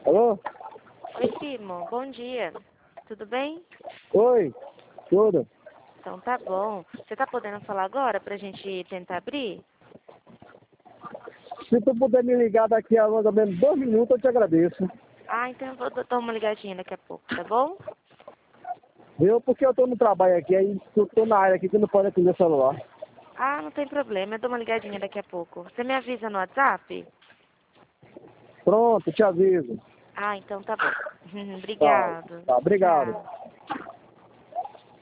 Alô? Oi, Simo. Bom dia. Tudo bem? Oi, tudo? Então tá bom. Você tá podendo falar agora pra gente tentar abrir? Se tu puder me ligar daqui a mais ou menos 2 minutos, eu te agradeço. Ah, então eu vou dar uma ligadinha daqui a pouco, tá bom? Viu? Porque eu tô no trabalho aqui, aí eu tô na área aqui que não pode atender o celular. Ah, não tem problema. Eu dou uma ligadinha daqui a pouco. Você me avisa no WhatsApp? Pronto, te aviso. Ah, então tá bom. Tá, Obrigado. tá, obrigado. Tchau.